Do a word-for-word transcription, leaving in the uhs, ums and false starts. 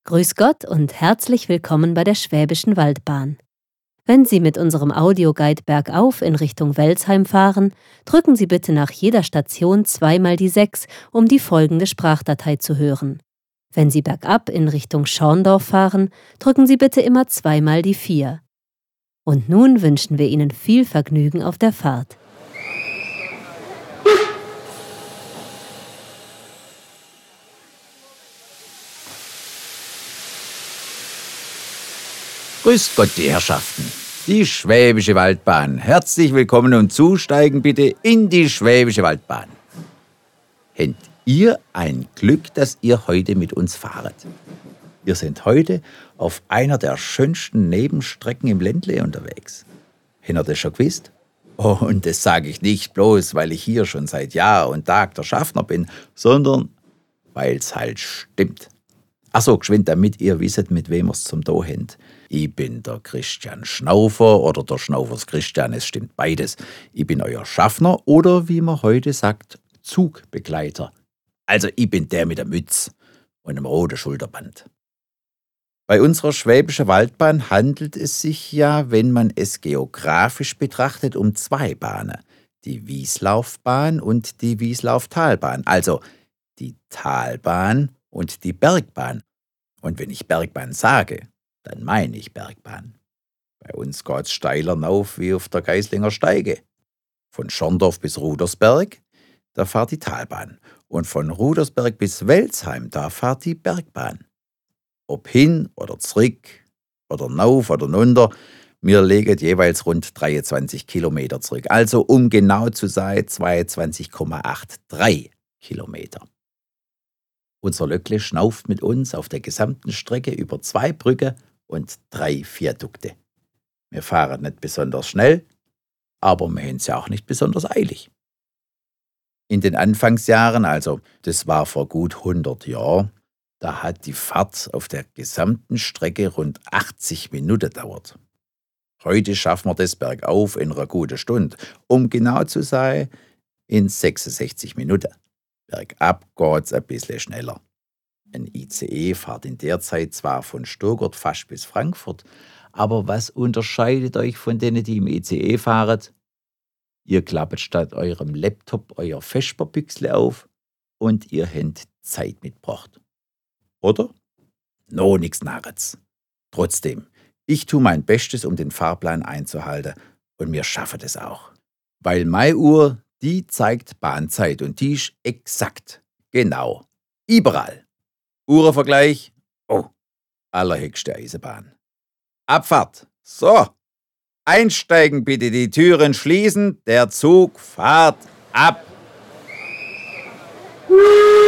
Grüß Gott und herzlich willkommen bei der Schwäbischen Waldbahn. Wenn Sie mit unserem Audioguide bergauf in Richtung Welzheim fahren, drücken Sie bitte nach jeder Station zweimal die sechs, um die folgende Sprachdatei zu hören. Wenn Sie bergab in Richtung Schorndorf fahren, drücken Sie bitte immer zweimal die vier. Und nun wünschen wir Ihnen viel Vergnügen auf der Fahrt. Grüß Gott, die Herrschaften. Die Schwäbische Waldbahn. Herzlich willkommen und zusteigen bitte in die Schwäbische Waldbahn. Habt ihr ein Glück, dass ihr heute mit uns fahret? Wir sind heute auf einer der schönsten Nebenstrecken im Ländle unterwegs. Habt ihr das schon gewusst? Oh, und das sage ich nicht bloß, weil ich hier schon seit Jahr und Tag der Schaffner bin, sondern weil es halt stimmt. Ach so, geschwind, damit ihr wisst, mit wem ihr's zum Do habt. Ich bin der Christian Schnaufer oder der Schnaufers Christian, es stimmt beides. Ich bin euer Schaffner oder wie man heute sagt, Zugbegleiter. Also ich bin der mit der Mütze und dem roten Schulterband. Bei unserer Schwäbischen Waldbahn handelt es sich ja, wenn man es geografisch betrachtet, um zwei Bahnen. Die Wieslaufbahn und die Wieslauftalbahn. Also die Talbahn und die Bergbahn. Und wenn ich Bergbahn sage, dann meine ich Bergbahn. Bei uns geht's steiler rauf wie auf der Geislinger Steige. Von Schorndorf bis Rudersberg, da fährt die Talbahn. Und von Rudersberg bis Welzheim, da fährt die Bergbahn. Ob hin oder zurück oder rauf oder runter, wir legen jeweils rund dreiundzwanzig Kilometer zurück. Also um genau zu sein, zweiundzwanzig Komma dreiundachtzig Kilometer. Unser Löckle schnauft mit uns auf der gesamten Strecke über zwei Brücken und drei Viadukte. Wir fahren nicht besonders schnell, aber wir haben es ja auch nicht besonders eilig. In den Anfangsjahren, also das war vor gut hundert Jahren, da hat die Fahrt auf der gesamten Strecke rund achtzig Minuten gedauert. Heute schaffen wir das bergauf in einer guten Stunde, um genau zu sein, in sechsundsechzig Minuten. Bergab geht's ein bisschen schneller. Ein I C E fährt in der Zeit zwar von Stuttgart fast bis Frankfurt, aber was unterscheidet euch von denen, die im I C E fahren? Ihr klappt statt eurem Laptop euer Vesperbüchsle auf und ihr habt Zeit mitgebracht. Oder? No, nix Narretz. Trotzdem, ich tue mein Bestes, um den Fahrplan einzuhalten und wir schaffen das auch. Weil meine Uhr, die zeigt Bahnzeit und die ist exakt, genau, überall. Uhrenvergleich, oh, allerhöchste Eisenbahn. Abfahrt, so, einsteigen bitte, die Türen schließen, der Zug fährt ab.